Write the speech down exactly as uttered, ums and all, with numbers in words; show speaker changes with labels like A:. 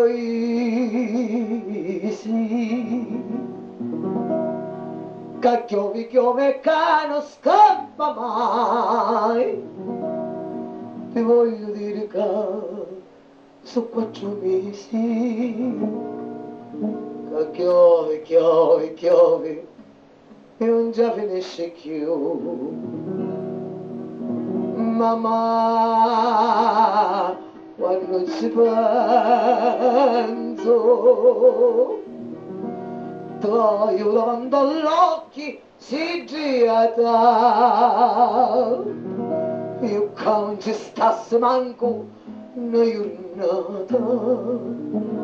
A: paesi che chiovi chiove che non scappa mai. Ti voglio dire che su quattro mesi che chiove, chiove, chiove e non già finisce più. Mamma, quando ci penso, io davanti agli occhi si girata, io che non ci stasse manco una giornata.